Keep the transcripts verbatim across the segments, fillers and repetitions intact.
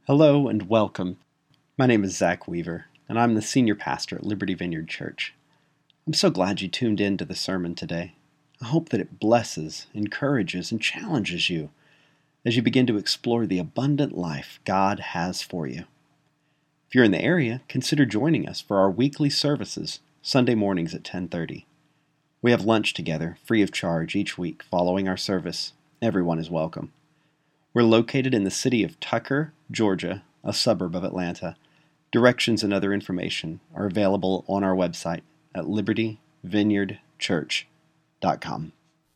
Hello and welcome. My name is Zach Weaver, and I'm the senior pastor at Liberty Vineyard Church. I'm so glad you tuned in to the sermon today. I hope that it blesses, encourages, and challenges you as you begin to explore the abundant life God has for you. If you're in the area, consider joining us for our weekly services, Sunday mornings at ten thirty. We have lunch together, free of charge, each week following our service. Everyone is welcome. We're located in the city of Tucker, Georgia, a suburb of Atlanta. Directions and other information are available on our website at liberty vineyard church dot com.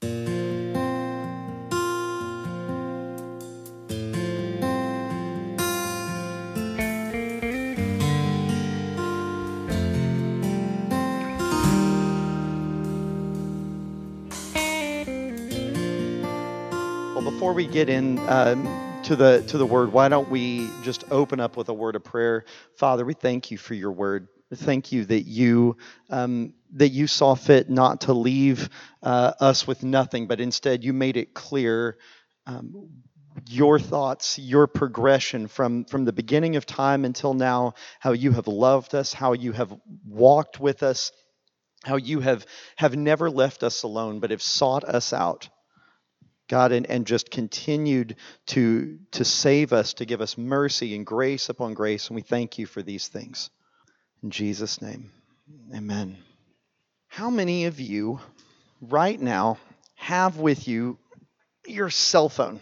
Before we get in um, to the to the word, why don't we just open up with a word of prayer? Father, we thank you for your word. Thank you that you um, that you saw fit not to leave uh, us with nothing, but instead you made it clear um, your thoughts, your progression from from the beginning of time until now, how you have loved us, how you have walked with us, how you have have never left us alone, but have sought us out. God, and, and just continued to, to save us, to give us mercy and grace upon grace. And we thank you for these things. In Jesus' name, amen. How many of you right now have with you your cell phone?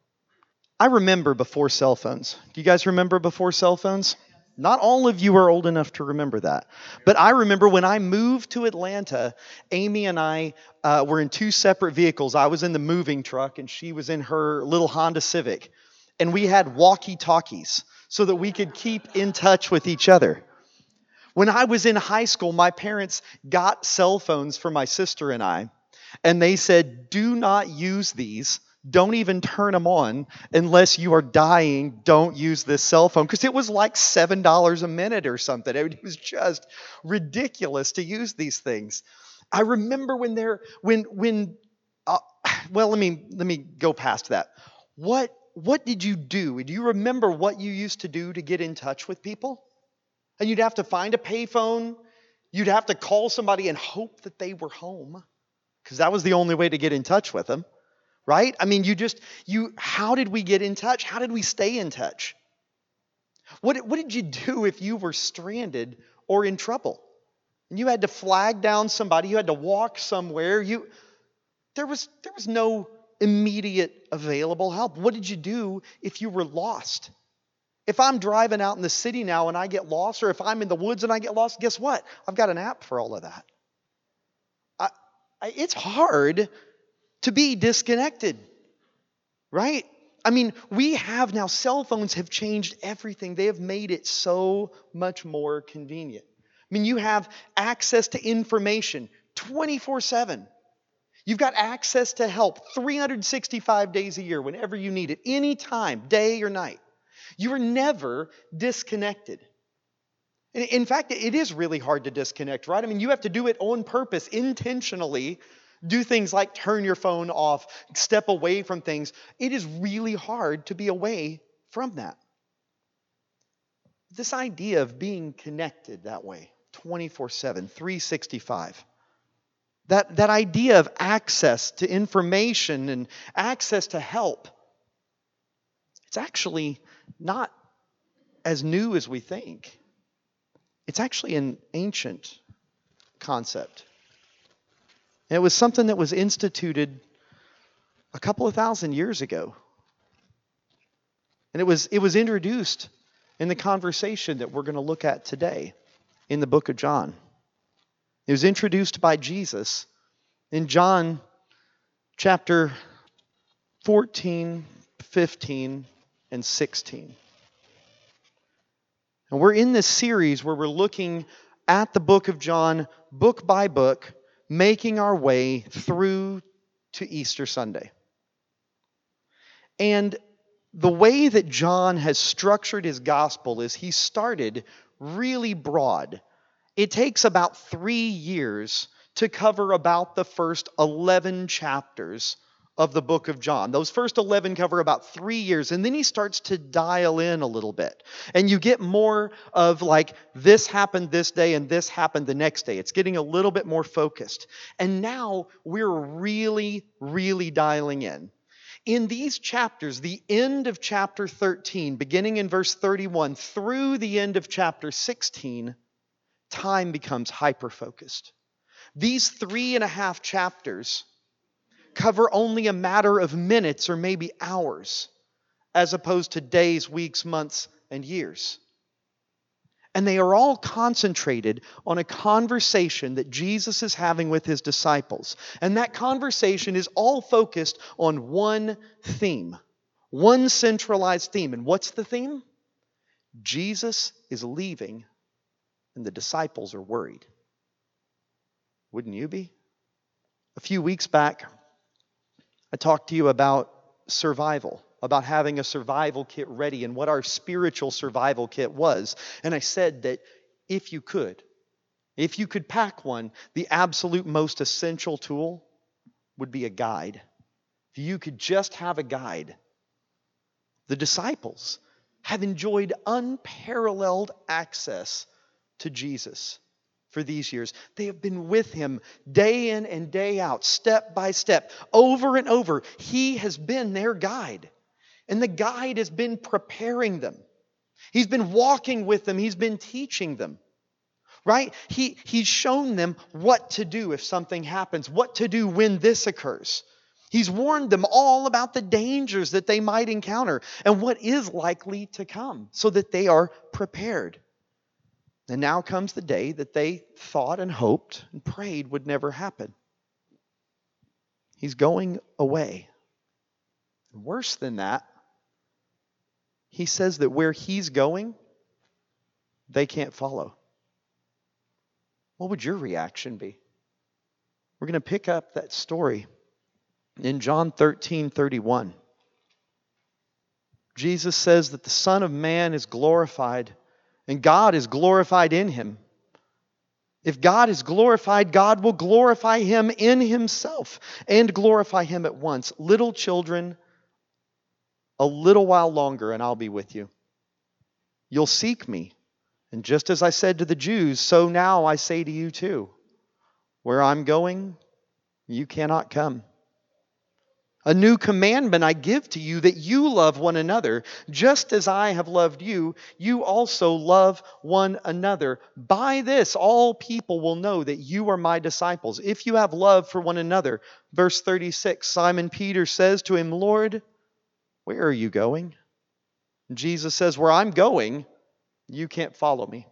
I remember before cell phones. Do you guys remember before cell phones? Not all of you are old enough to remember that. But I remember when I moved to Atlanta, Amy and I uh, were in two separate vehicles. I was in the moving truck and she was in her little Honda Civic. And we had walkie-talkies so that we could keep in touch with each other. When I was in high school, my parents got cell phones for my sister and I. And they said, do not use these. Don't even turn them on unless you are dying. Don't use this cell phone, because it was like seven dollars a minute or something. It was just ridiculous to use these things. I remember when they're when when uh, well, let me let me go past that. What what did you do? Do you remember what you used to do to get in touch with people? And you'd have to find a payphone. You'd have to call somebody and hope that they were home, because that was the only way to get in touch with them. Right? I mean, you just, you, how did we get in touch? How did we stay in touch? What, what did you do if you were stranded or in trouble? And you had to flag down somebody, you had to walk somewhere, you, there was, there was no immediate available help. What did you do if you were lost? If I'm driving out in the city now and I get lost, or if I'm in the woods and I get lost, guess what? I've got an app for all of that. I, I, it's hard to be disconnected, right? I mean, we have now, cell phones have changed everything. They have made it so much more convenient. I mean, you have access to information twenty-four seven. You've got access to help three hundred sixty-five days a year, whenever you need it, anytime, day or night. You are never disconnected. In fact, it is really hard to disconnect, right? I mean, you have to do it on purpose, intentionally. Do things like turn your phone off, step away from things. It is really hard to be away from that. This idea of being connected that way, twenty-four seven, three sixty-five. That, that idea of access to information and access to help, it's actually not as new as we think. It's actually an ancient concept. And it was something that was instituted a couple of thousand years ago. And it was it was introduced in the conversation that we're going to look at today in the book of John. It was introduced by Jesus in John chapter fourteen, fifteen, and sixteen. And we're in this series where we're looking at the book of John, book by book, making our way through to Easter Sunday. And the way that John has structured his gospel is he started really broad. It takes about three years to cover about the first eleven chapters of the book of John. Those first eleven cover about three years, and then he starts to dial in a little bit. And you get more of like, this happened this day and this happened the next day. It's getting a little bit more focused. And now we're really, really dialing in. In these chapters, the end of chapter thirteen, beginning in verse thirty-one, through the end of chapter sixteen, time becomes hyper-focused. These three and a half chapters cover only a matter of minutes or maybe hours, as opposed to days, weeks, months, and years. And they are all concentrated on a conversation that Jesus is having with his disciples. And that conversation is all focused on one theme, one centralized theme. And what's the theme? Jesus is leaving, and the disciples are worried. Wouldn't you be? A few weeks back, I talked to you about survival, about having a survival kit ready and what our spiritual survival kit was. And I said that if you could, if you could pack one, the absolute most essential tool would be a guide. If you could just have a guide. The disciples have enjoyed unparalleled access to Jesus. For these years, they have been with him day in and day out, step by step, over and over. He has been their guide. And the guide has been preparing them. He's been walking with them. He's been teaching them. Right? He, he's shown them what to do if something happens, what to do when this occurs. He's warned them all about the dangers that they might encounter and what is likely to come so that they are prepared. And now comes the day that they thought and hoped and prayed would never happen. He's going away. And worse than that, he says that where he's going, they can't follow. What would your reaction be? We're going to pick up that story in John thirteen thirty-one. Jesus says that the Son of Man is glorified, and God is glorified in him. If God is glorified, God will glorify him in himself and glorify him at once. Little children, a little while longer and I'll be with you. You'll seek me. And just as I said to the Jews, so now I say to you too. Where I'm going, you cannot come. A new commandment I give to you, that you love one another. Just as I have loved you, you also love one another. By this, all people will know that you are my disciples, if you have love for one another. Verse thirty-six, Simon Peter says to him, Lord, where are you going? And Jesus says, where I'm going, you can't follow me.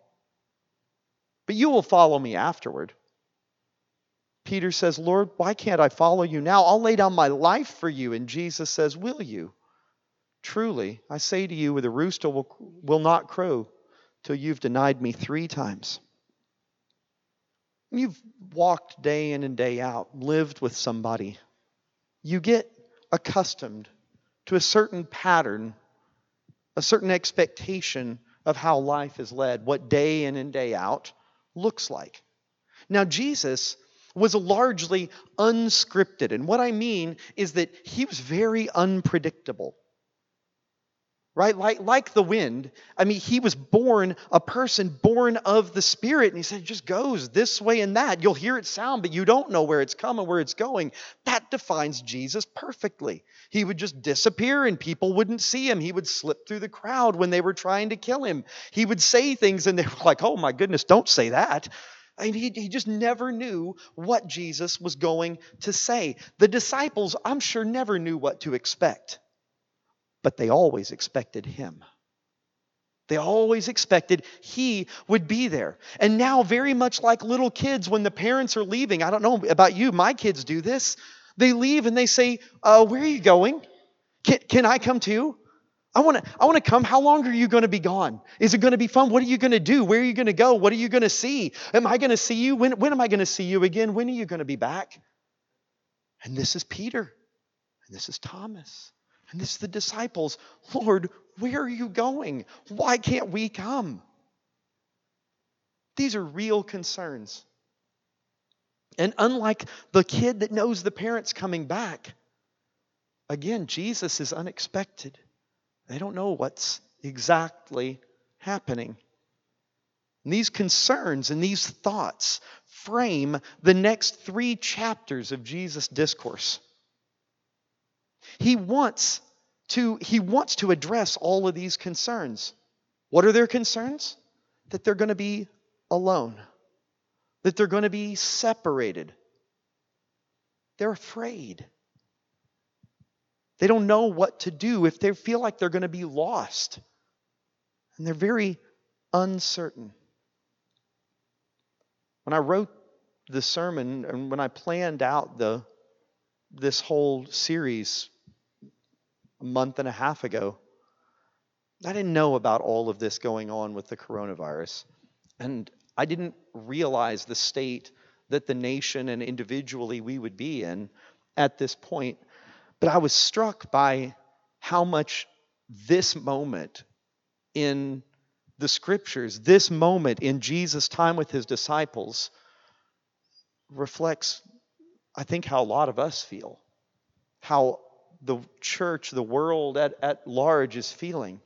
But you will follow me afterward. Peter says, Lord, why can't I follow you now? I'll lay down my life for you. And Jesus says, will you? Truly, I say to you, the rooster will, will not crow till you've denied me three times. You've walked day in and day out, lived with somebody. You get accustomed to a certain pattern, a certain expectation of how life is led, what day in and day out looks like. Now, Jesus was largely unscripted. And what I mean is that he was very unpredictable. Right? Like, like the wind. I mean, he was born, a person born of the Spirit. And he said, it just goes this way and that. You'll hear it sound, but you don't know where it's coming, where it's going. That defines Jesus perfectly. He would just disappear and people wouldn't see him. He would slip through the crowd when they were trying to kill him. He would say things and they were like, oh my goodness, don't say that. I mean, he, he just never knew what Jesus was going to say. The disciples, I'm sure, never knew what to expect. But they always expected him. They always expected he would be there. And now, very much like little kids, when the parents are leaving, I don't know about you, my kids do this. They leave and they say, uh, where are you going? Can, can I come too? I want to I want to come. How long are you going to be gone? Is it going to be fun? What are you going to do? Where are you going to go? What are you going to see? Am I going to see you? When, when am I going to see you again? When are you going to be back? And this is Peter. And this is Thomas. And this is the disciples. Lord, where are you going? Why can't we come? These are real concerns. And unlike the kid that knows the parents coming back, again, Jesus is unexpected. They don't know what's exactly happening. And these concerns and these thoughts frame the next three chapters of Jesus' discourse. He wants to, he wants to address all of these concerns. What are their concerns? That they're going to be alone. That they're going to be separated. They're afraid. They don't know what to do if they feel like they're going to be lost. And they're very uncertain. When I wrote the sermon and when I planned out the this whole series a month and a half ago, I didn't know about all of this going on with the coronavirus. And I didn't realize the state that the nation and individually we would be in at this point. But I was struck by how much this moment in the scriptures, this moment in Jesus' time with his disciples, reflects, I think, how a lot of us feel. How the church, the world at, at large is feeling.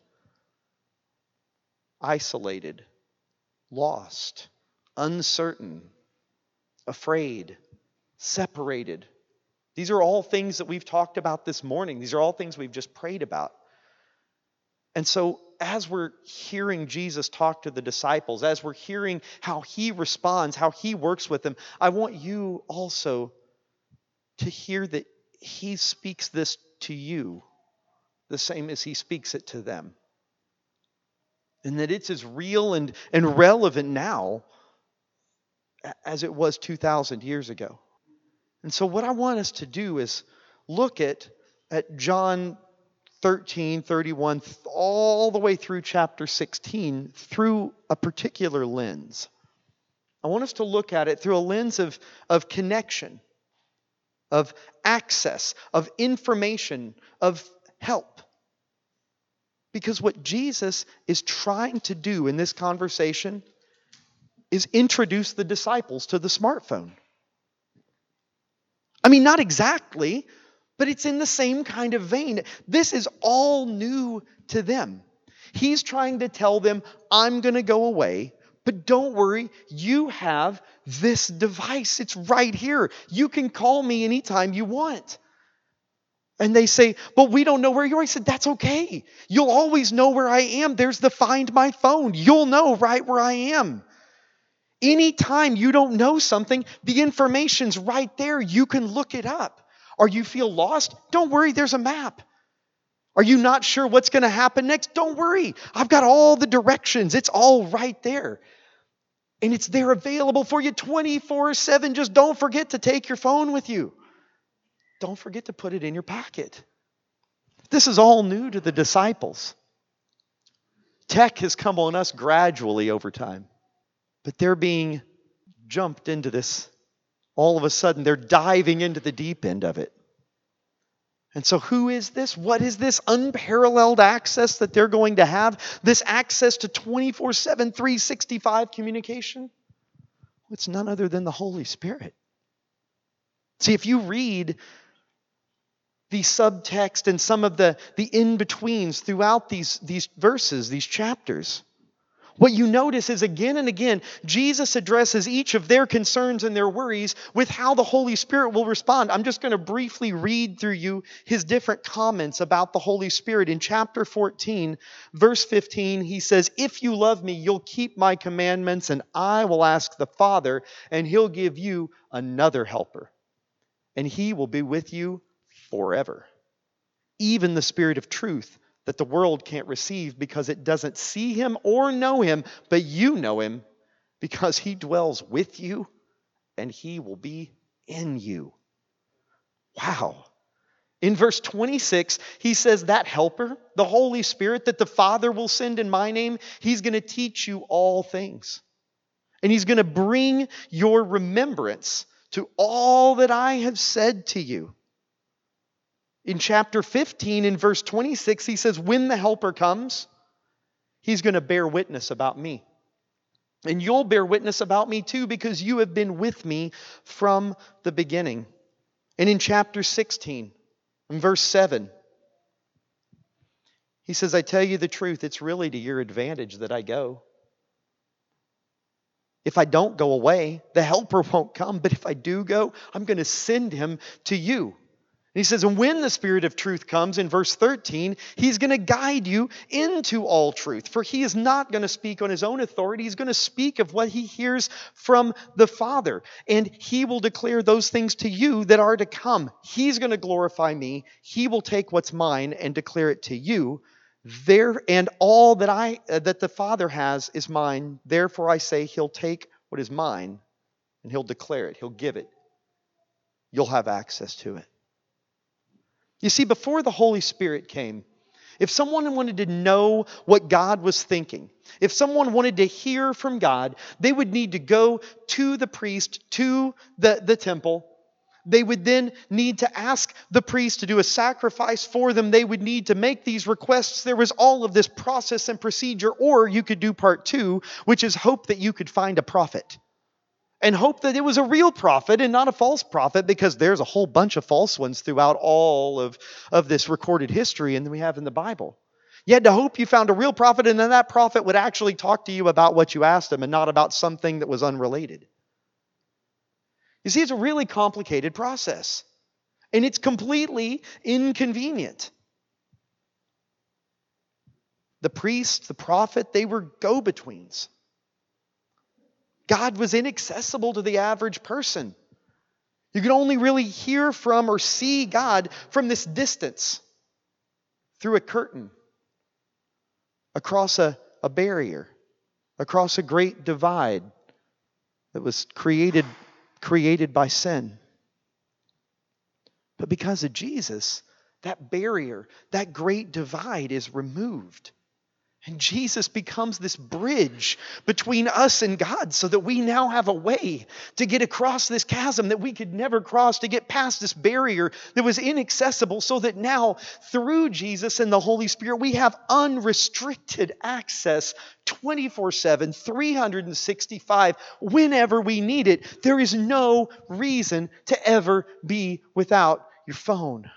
Isolated, lost, uncertain, afraid, separated. These are all things that we've talked about this morning. These are all things we've just prayed about. And so as we're hearing Jesus talk to the disciples, as we're hearing how he responds, how he works with them, I want you also to hear that he speaks this to you the same as he speaks it to them. And that it's as real and, and relevant now as it was two thousand years ago. And so what I want us to do is look at, at John thirteen, thirty-one, all the way through chapter sixteen through a particular lens. I want us to look at it through a lens of, of connection, of access, of information, of help. Because what Jesus is trying to do in this conversation is introduce the disciples to the smartphone. I mean, not exactly, but it's in the same kind of vein. This is all new to them. He's trying to tell them, I'm going to go away, but don't worry, you have this device. It's right here. You can call me anytime you want. And they say, but we don't know where you are. I said, that's okay. You'll always know where I am. There's the Find My Phone. You'll know right where I am. Anytime you don't know something, the information's right there. You can look it up. Or you feel lost? Don't worry, there's a map. Are you not sure what's going to happen next? Don't worry. I've got all the directions. It's all right there. And it's there available for you twenty-four seven. Just don't forget to take your phone with you. Don't forget to put it in your pocket. This is all new to the disciples. Tech has come on us gradually over time. But they're being jumped into this. All of a sudden, they're diving into the deep end of it. And so who is this? What is this unparalleled access that they're going to have? This access to twenty-four seven, three sixty-five communication? It's none other than the Holy Spirit. See, if you read the subtext and some of the, the in-betweens throughout these, these verses, these chapters, what you notice is again and again, Jesus addresses each of their concerns and their worries with how the Holy Spirit will respond. I'm just going to briefly read through you his different comments about the Holy Spirit. In chapter fourteen, verse fifteen, he says, if you love me, you'll keep my commandments, and I will ask the Father, and he'll give you another helper, and he will be with you forever. Even the Spirit of truth, that the world can't receive because it doesn't see him or know him, but you know him because he dwells with you and he will be in you. Wow. In verse twenty-six, he says that helper, the Holy Spirit that the Father will send in my name, he's going to teach you all things. And he's going to bring your remembrance to all that I have said to you. In chapter fifteen, in verse twenty-six, he says, when the helper comes, he's going to bear witness about me. And you'll bear witness about me too, because you have been with me from the beginning. And in chapter sixteen, In verse seven, he says, I tell you the truth, it's really to your advantage that I go. If I don't go away, the helper won't come. But if I do go, I'm going to send him to you. And he says, and when the Spirit of truth comes, in verse thirteen, he's going to guide you into all truth. For he is not going to speak on his own authority. He's going to speak of what he hears from the Father. And he will declare those things to you that are to come. He's going to glorify me. He will take what's mine and declare it to you. There and all that I uh, that the Father has is mine. Therefore I say he'll take what is mine and he'll declare it. He'll give it. You'll have access to it. You see, before the Holy Spirit came, if someone wanted to know what God was thinking, if someone wanted to hear from God, they would need to go to the priest, to the, the temple. They would then need to ask the priest to do a sacrifice for them. They would need to make these requests. There was all of this process and procedure. Or you could do part two, which is hope that you could find a prophet. And hope that it was a real prophet and not a false prophet, because there's a whole bunch of false ones throughout all of, of this recorded history and we have in the Bible. You had to hope you found a real prophet, and then that prophet would actually talk to you about what you asked him and not about something that was unrelated. You see, it's a really complicated process. And it's completely inconvenient. The priest, the prophet, they were go-betweens. God was inaccessible to the average person. You could only really hear from or see God from this distance, through a curtain, across a, a barrier, across a great divide that was created created by sin. But because of Jesus, that barrier, that great divide is removed. And Jesus becomes this bridge between us and God, so that we now have a way to get across this chasm that we could never cross, to get past this barrier that was inaccessible, so that now through Jesus and the Holy Spirit we have unrestricted access twenty-four seven, three hundred sixty-five, whenever we need it. There is no reason to ever be without your phone.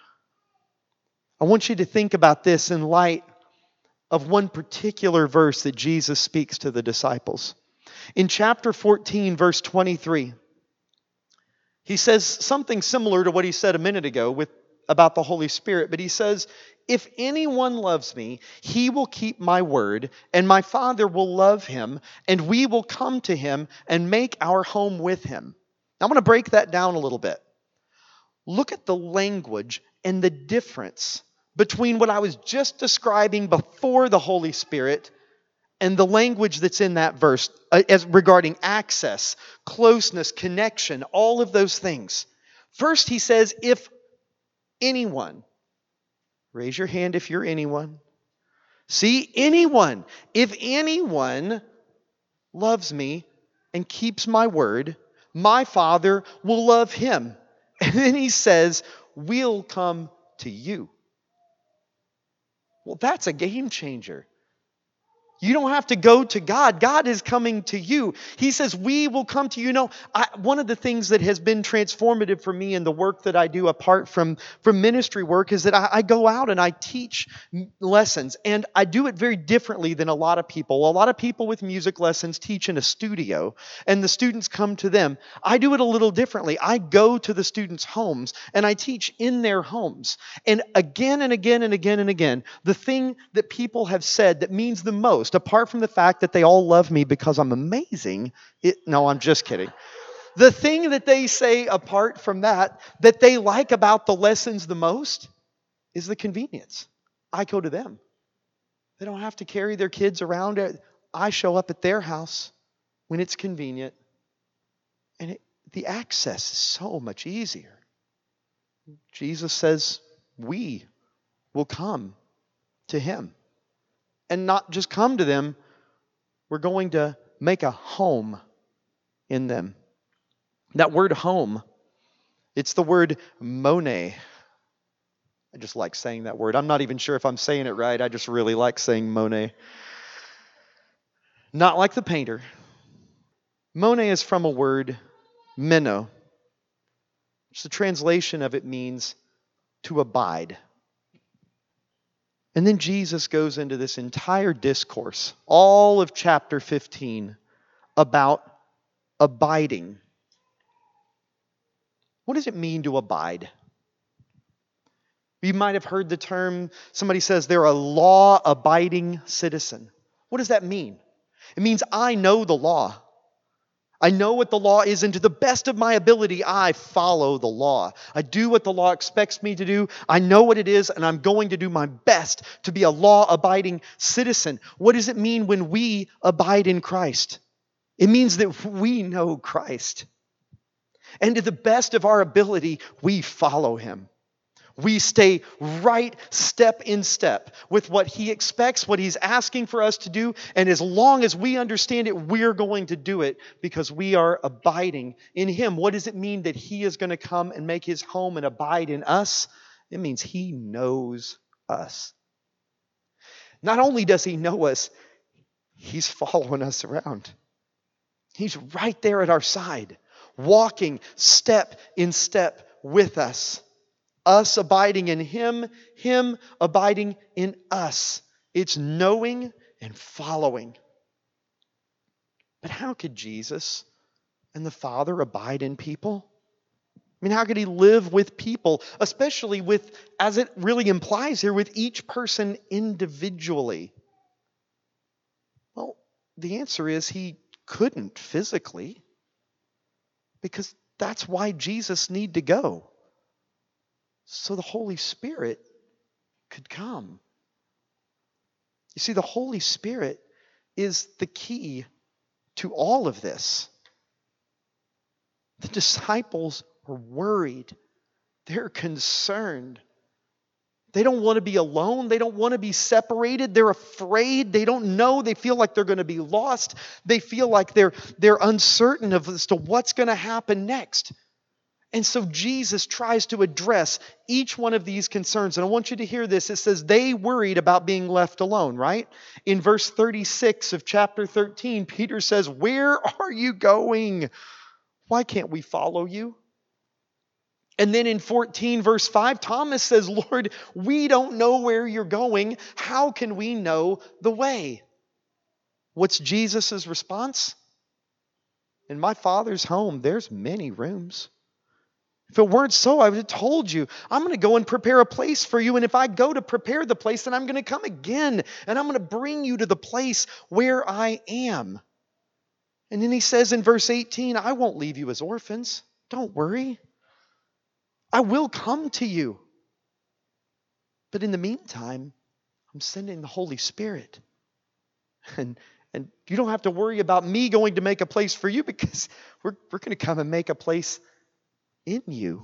I want you to think about this in light of one particular verse that Jesus speaks to the disciples. In chapter fourteen, verse twenty-three, he says something similar to what he said a minute ago with, about the Holy Spirit. But he says, if anyone loves me, he will keep my word, and my Father will love him, and we will come to him and make our home with him. Now, I'm going to break that down a little bit. Look at the language and the difference between what I was just describing before the Holy Spirit and the language that's in that verse uh, as regarding access, closeness, connection, all of those things. First, he says, if anyone, raise your hand if you're anyone. See, anyone, if anyone loves me and keeps my word, my Father will love him. And then he says, we'll come to you. Well, that's a game changer. You don't have to go to God. God is coming to you. He says, we will come to you. You know, I, one of the things that has been transformative for me in the work that I do apart from, from ministry work is that I, I go out and I teach lessons. And I do it very differently than a lot of people. A lot of people with music lessons teach in a studio, and the students come to them. I do it a little differently. I go to the students' homes, and I teach in their homes. And again and again and again and again, the thing that people have said that means the most, apart from the fact that they all love me because I'm amazing. It, no, I'm just kidding. The thing that they say apart from that, that they like about the lessons the most, is the convenience. I go to them. They don't have to carry their kids around. I show up at their house when it's convenient. And it, the access is so much easier. Jesus says, we will come to him. And not just come to them, we're going to make a home in them. That word home, it's the word mone. I just like saying that word. I'm not even sure if I'm saying it right. I just really like saying mone. Not like the painter. Mone is from a word, meno, which the translation of it means to abide. And then Jesus goes into this entire discourse, all of chapter fifteen, about abiding. What does it mean to abide? You might have heard the term, somebody says they're a law-abiding citizen. What does that mean? It means I know the law. I know what the law is, and to the best of my ability, I follow the law. I do what the law expects me to do. I know what it is, and I'm going to do my best to be a law-abiding citizen. What does it mean when we abide in Christ? It means that we know Christ. And to the best of our ability, we follow Him. We stay right step in step with what He expects, what He's asking for us to do. And as long as we understand it, we're going to do it because we are abiding in Him. What does it mean that He is going to come and make His home and abide in us? It means He knows us. Not only does He know us, He's following us around. He's right there at our side, walking step in step with us. Us abiding in Him, Him abiding in us. It's knowing and following. But how could Jesus and the Father abide in people? I mean, how could He live with people, especially with, as it really implies here, with each person individually? Well, the answer is He couldn't physically, because that's why Jesus needed to go. So the Holy Spirit could come. You see, the Holy Spirit is the key to all of this. The disciples are worried. They're concerned. They don't want to be alone. They don't want to be separated. They're afraid. They don't know. They feel like they're going to be lost. They feel like they're, they're uncertain of as to what's going to happen next. And so Jesus tries to address each one of these concerns. And I want you to hear this. It says they worried about being left alone, right? In verse thirty-six of chapter thirteen, Peter says, "Where are you going? Why can't we follow you?" And then in fourteen, verse five, Thomas says, "Lord, we don't know where you're going. How can we know the way?" What's Jesus' response? "In my Father's home, there's many rooms. If it weren't so, I would have told you, I'm going to go and prepare a place for you. And if I go to prepare the place, then I'm going to come again. And I'm going to bring you to the place where I am." And then he says in verse eighteen, "I won't leave you as orphans. Don't worry. I will come to you. But in the meantime, I'm sending the Holy Spirit. And, and you don't have to worry about me going to make a place for you, because we're, we're going to come and make a place in you."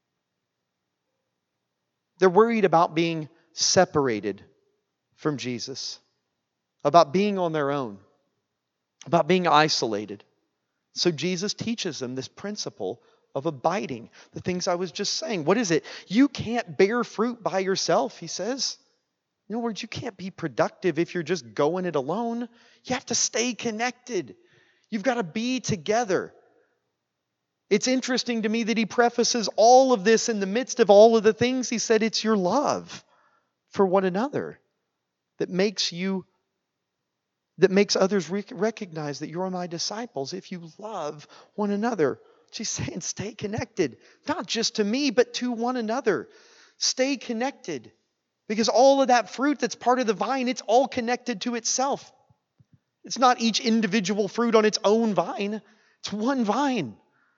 They're worried about being separated from Jesus, about being on their own, about being isolated. So Jesus teaches them this principle of abiding, the things I was just saying. What is it? You can't bear fruit by yourself, he says. In other words, you can't be productive if you're just going it alone. You have to stay connected. You've got to be together. It's interesting to me that he prefaces all of this in the midst of all of the things. He said it's your love for one another that makes you, that makes others rec- recognize that you're my disciples if you love one another. She's saying stay connected, not just to me, but to one another. Stay connected, because all of that fruit that's part of the vine, it's all connected to itself. It's not each individual fruit on its own vine. It's one vine.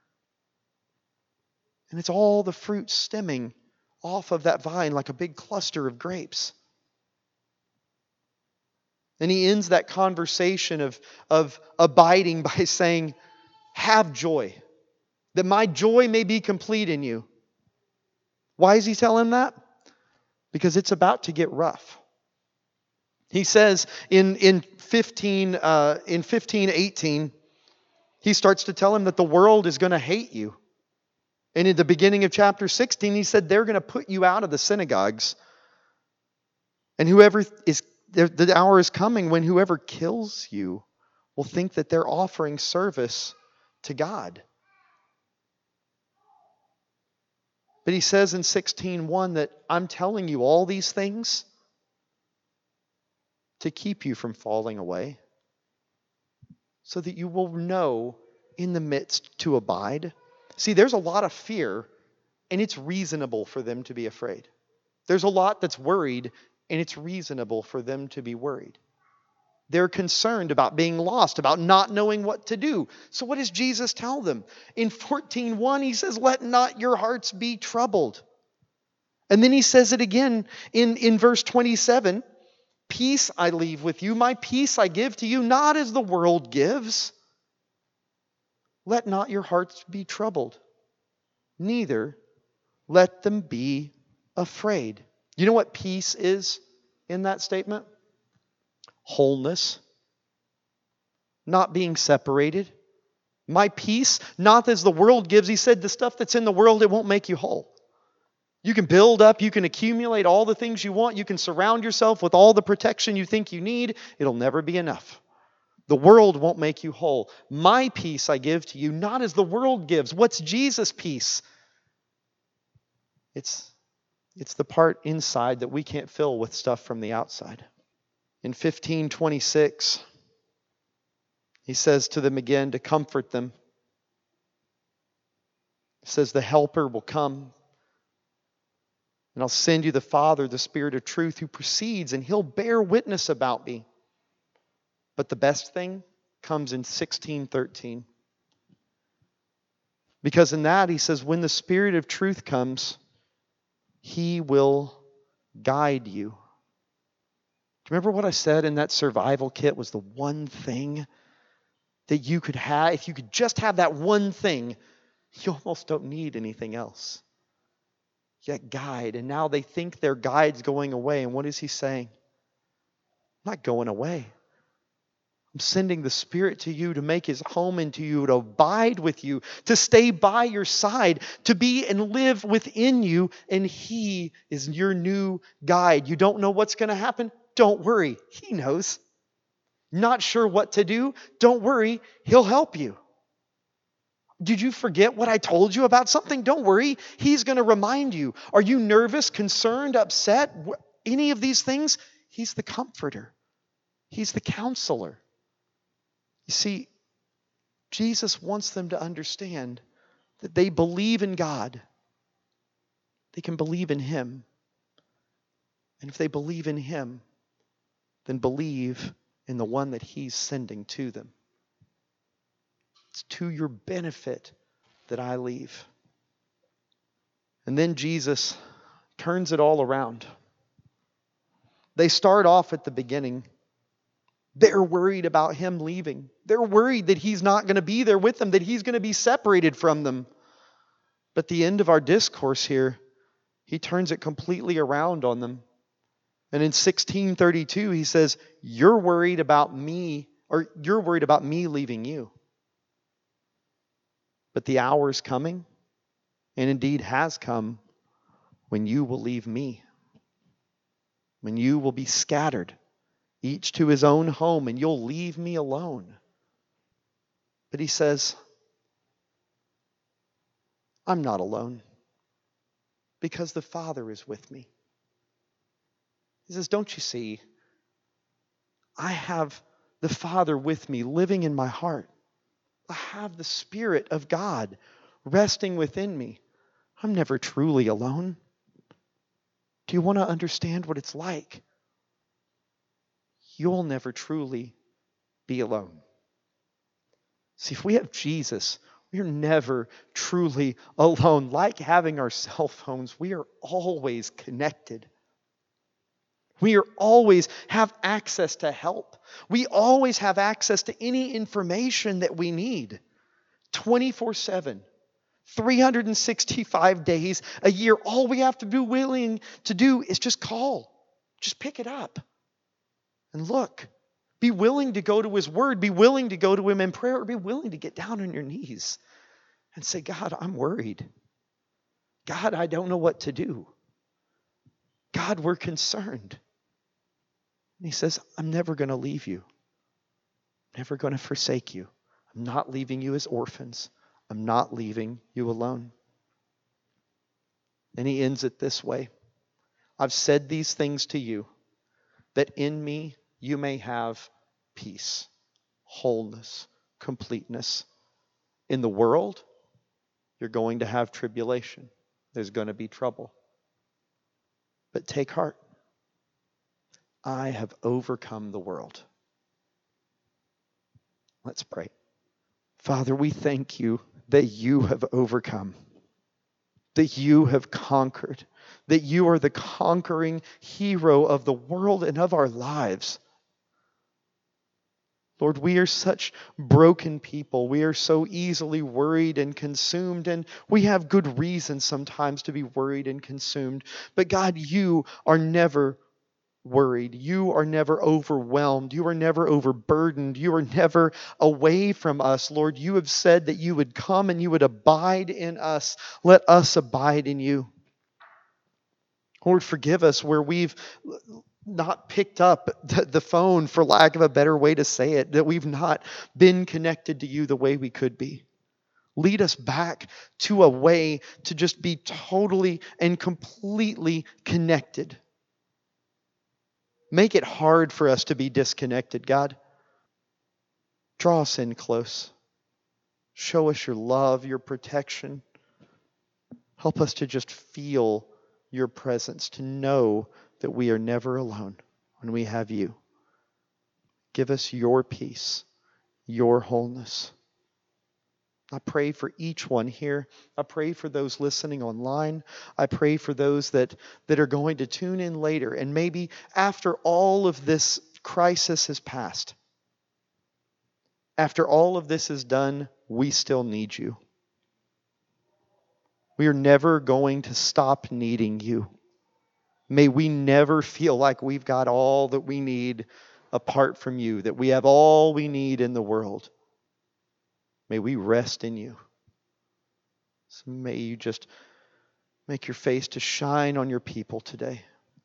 And it's all the fruit stemming off of that vine like a big cluster of grapes. And he ends that conversation of, of abiding by saying, "Have joy, that my joy may be complete in you." Why is he telling that? Because it's about to get rough. He says in, in fifteen, uh, in fifteen eighteen, he starts to tell him that the world is going to hate you. And in the beginning of chapter sixteen, he said they're going to put you out of the synagogues. And whoever is, the hour is coming when whoever kills you will think that they're offering service to God. But he says in sixteen one that I'm telling you all these things to keep you from falling away, so that you will know in the midst to abide. See, there's a lot of fear, and it's reasonable for them to be afraid. There's a lot that's worried, and it's reasonable for them to be worried. They're concerned about being lost, about not knowing what to do. So what does Jesus tell them? In fourteen one, he says, let not your hearts be troubled. And then he says it again in, in verse twenty-seven. Peace I leave with you, my peace I give to you, not as the world gives. Let not your hearts be troubled, neither let them be afraid. You know what peace is in that statement? Wholeness, not being separated. My peace, not as the world gives. He said the stuff that's in the world, it won't make you whole. You can build up, you can accumulate all the things you want, you can surround yourself with all the protection you think you need. It'll never be enough. The world won't make you whole. My peace I give to you, not as the world gives. What's Jesus' peace? It's, it's the part inside that we can't fill with stuff from the outside. In fifteen twenty-six, he says to them again to comfort them. He says, the Helper will come, and I'll send you the Father, the Spirit of truth, who proceeds, and He'll bear witness about me. But the best thing comes in sixteen thirteen. Because in that, he says, when the Spirit of truth comes, He will guide you. Do you remember what I said in that survival kit was the one thing that you could have? If you could just have that one thing, you almost don't need anything else. Yet guide. And now they think their guide's going away. And what is he saying? I'm not going away. I'm sending the Spirit to you to make His home into you, to abide with you, to stay by your side, to be and live within you. And He is your new guide. You don't know what's going to happen? Don't worry. He knows. Not sure what to do? Don't worry. He'll help you. Did you forget what I told you about something? Don't worry. He's going to remind you. Are you nervous, concerned, upset? Any of these things? He's the comforter. He's the counselor. You see, Jesus wants them to understand that they believe in God. They can believe in Him. And if they believe in Him, then believe in the one that He's sending to them. It's to your benefit that I leave. And then Jesus turns it all around. They start off at the beginning. They're worried about Him leaving. They're worried that He's not going to be there with them, that He's going to be separated from them. But the end of our discourse here, He turns it completely around on them. And in sixteen thirty-two, He says, you're worried about me, or you're worried about me leaving you. But the hour is coming, and indeed has come, when you will leave me. When you will be scattered, each to his own home, and you'll leave me alone. But He says, I'm not alone, because the Father is with me. He says, don't you see? I have the Father with me, living in my heart. I have the Spirit of God resting within me. I'm never truly alone. Do you want to understand what it's like? You'll never truly be alone. See, if we have Jesus, we're never truly alone. Like having our cell phones, we are always connected. We are always have access to help. We always have access to any information that we need. twenty-four seven, three hundred sixty-five days a year. All we have to be willing to do is just call. Just pick it up and look. Be willing to go to His Word. Be willing to go to Him in prayer. Or be willing to get down on your knees and say, God, I'm worried. God, I don't know what to do. God, we're concerned. And He says, I'm never going to leave you. I'm never going to forsake you. I'm not leaving you as orphans. I'm not leaving you alone. And he ends it this way. I've said these things to you, that in me you may have peace, wholeness, completeness. In the world, you're going to have tribulation. There's going to be trouble. But take heart. I have overcome the world. Let's pray. Father, we thank you that you have overcome, that you have conquered, that you are the conquering hero of the world and of our lives. Lord, we are such broken people. We are so easily worried and consumed, and we have good reason sometimes to be worried and consumed. But God, you are never worried. You are never overwhelmed. You are never overburdened. You are never away from us. Lord, you have said that you would come and you would abide in us. Let us abide in you. Lord, forgive us where we've not picked up the phone, for lack of a better way to say it, that we've not been connected to you the way we could be. Lead us back to a way to just be totally and completely connected. Make it hard for us to be disconnected, God. Draw us in close. Show us your love, your protection. Help us to just feel your presence, to know that we are never alone when we have you. Give us your peace, your wholeness. I pray for each one here. I pray for those listening online. I pray for those that, that are going to tune in later. And maybe after all of this crisis has passed, after all of this is done, we still need you. We are never going to stop needing you. May we never feel like we've got all that we need apart from you, that we have all we need in the world. May we rest in you. So may you just make your face to shine on your people today.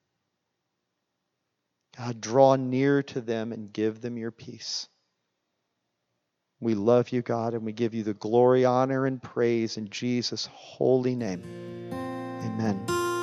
God, draw near to them and give them your peace. We love you, God, and we give you the glory, honor, and praise in Jesus' holy name. Amen.